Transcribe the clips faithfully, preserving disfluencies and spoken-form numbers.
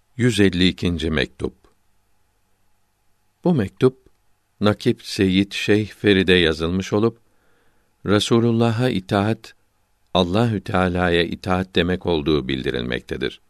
yüz elli ikinci mektup. Bu mektup Nakip Seyyid Şeyh Feride yazılmış olup Resulullah'a itaat, Allahü Teala'ya itaat demek olduğu bildirilmektedir.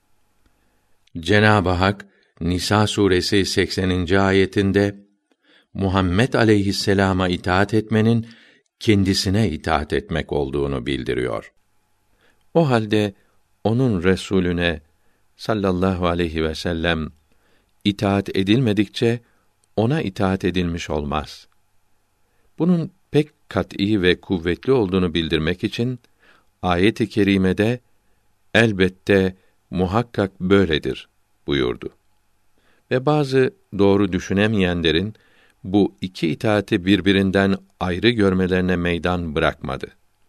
Cenab-ı Hak Nisa suresi sekseninci ayetinde Muhammed aleyhisselama itaat etmenin kendisine itaat etmek olduğunu bildiriyor. O halde onun Resulüne sallallahu aleyhi ve sellem itaat edilmedikçe ona itaat edilmiş olmaz. Bunun pek kat'î ve kuvvetli olduğunu bildirmek için ayet-i kerimede elbette muhakkak böyledir buyurdu. Ve bazı doğru düşünemeyenlerin bu iki itaati birbirinden ayrı görmelerine meydan bırakmadı.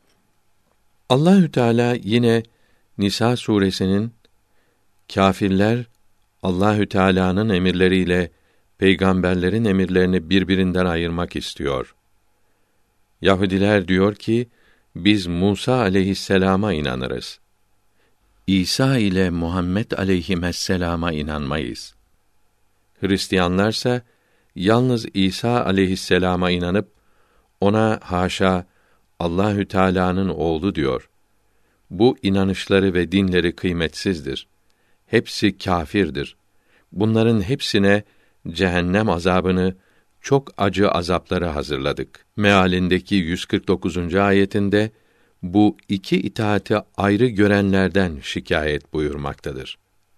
Allahü Teala yine Nisa suresinin kâfirler Allahü Teala'nın emirleriyle peygamberlerin emirlerini birbirinden ayırmak istiyor. Yahudiler diyor ki biz Musa aleyhisselama inanırız. İsa ile Muhammed aleyhisselama inanmayız. Hristiyanlarsa yalnız İsa aleyhisselama inanıp ona haşa Allahü Teala'nın oğlu diyor. Bu inanışları ve dinleri kıymetsizdir. Hepsi kâfirdir. Bunların hepsine cehennem azabını çok acı azapları hazırladık. Mealindeki yüz kırk dokuzuncu ayetinde bu iki itaati ayrı görenlerden şikayet buyurmaktadır.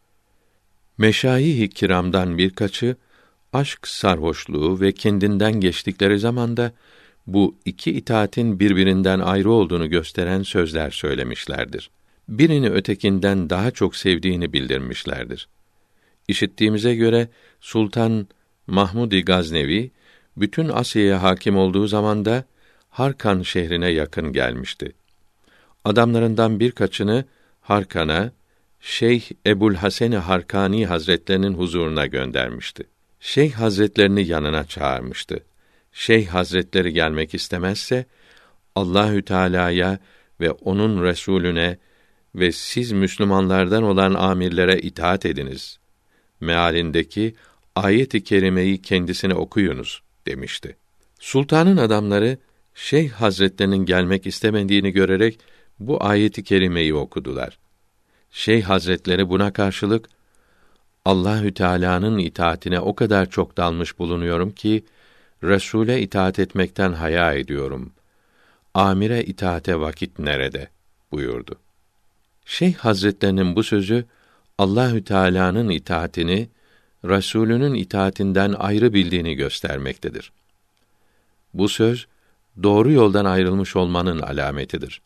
Meşayih-i kiramdan birkaçı aşk sarhoşluğu ve kendinden geçtikleri zamanda bu iki itaatin birbirinden ayrı olduğunu gösteren sözler söylemişlerdir. Birini ötekinden daha çok sevdiğini bildirmişlerdir. İşittiğimize göre Sultan Mahmud-i Gaznevi bütün Asya'ya hakim olduğu zamanda Harkan şehrine yakın gelmişti. Adamlarından birkaçını Harkan'a Şeyh Ebu'l-Hasen-i Harkani Hazretlerinin huzuruna göndermişti. Şeyh Hazretlerini yanına çağırmıştı. Şeyh Hazretleri gelmek istemezse Allahü Teala'ya ve onun Resulüne ve siz Müslümanlardan olan amirlere itaat ediniz mealindeki ayet-i kerimeyi kendisine okuyunuz demişti. Sultanın adamları Şeyh Hazretlerinin gelmek istemediğini görerek bu ayet-i kerimeyi okudular. Şeyh Hazretleri buna karşılık Allahü Teala'nın itaatine o kadar çok dalmış bulunuyorum ki Resûle itaat etmekten haya ediyorum. Amire itaate vakit nerede? Buyurdu. Şeyh Hazretlerinin bu sözü Allahü Teala'nın itaatini Resulünün itaatinden ayrı bildiğini göstermektedir. Bu söz doğru yoldan ayrılmış olmanın alametidir.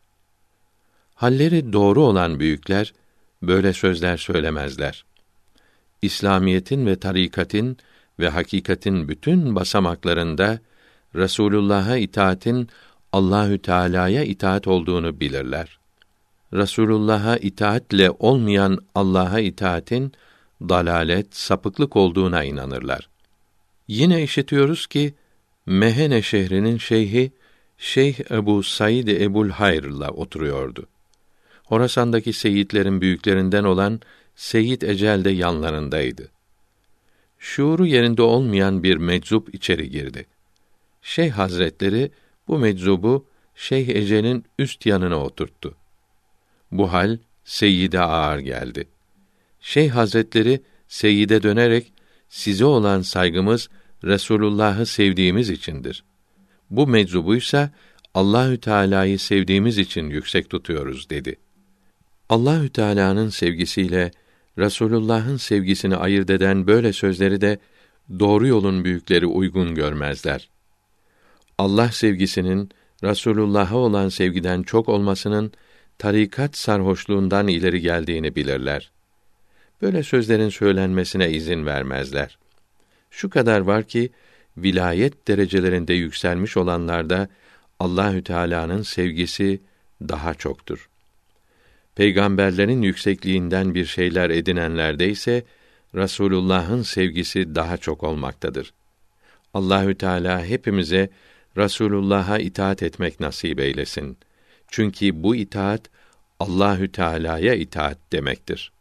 Halleri doğru olan büyükler böyle sözler söylemezler. İslamiyetin ve tarikatin ve hakikatin bütün basamaklarında Resulullah'a itaatin Allahü Teala'ya itaat olduğunu bilirler. Resulullah'a itaatle olmayan Allah'a itaatin dalalet, sapıklık olduğuna inanırlar. Yine işitiyoruz ki Mehene şehrinin şeyhi Şeyh Ebu Said Ebu'l Hayr'la oturuyordu. Horasan'daki seyitlerin büyüklerinden olan Seyyid Ecel de yanlarındaydı. Şuuru yerinde olmayan bir meczup içeri girdi. Şeyh Hazretleri bu meczubu Şeyh Ecel'in üst yanına oturttu. Bu hal Seyyid'e ağır geldi. Şeyh Hazretleri Seyyid'e dönerek size olan saygımız Resulullah'ı sevdiğimiz içindir. Bu meczubuysa Allahü Teala'yı sevdiğimiz için yüksek tutuyoruz dedi. Allahü Teala'nın sevgisiyle Resulullah'ın sevgisini ayırt eden böyle sözleri de doğru yolun büyükleri uygun görmezler. Allah sevgisinin Resulullah'a olan sevgiden çok olmasının tarikat sarhoşluğundan ileri geldiğini bilirler. Böyle sözlerin söylenmesine izin vermezler. Şu kadar var ki vilayet derecelerinde yükselmiş olanlarda Allahü Teala'nın sevgisi daha çoktur. Peygamberlerin yüksekliğinden bir şeyler edinenlerde ise Resulullah'ın sevgisi daha çok olmaktadır. Allahü Teala hepimize Resulullah'a itaat etmek nasip eylesin. Çünkü bu itaat Allahü Teala'ya itaat demektir.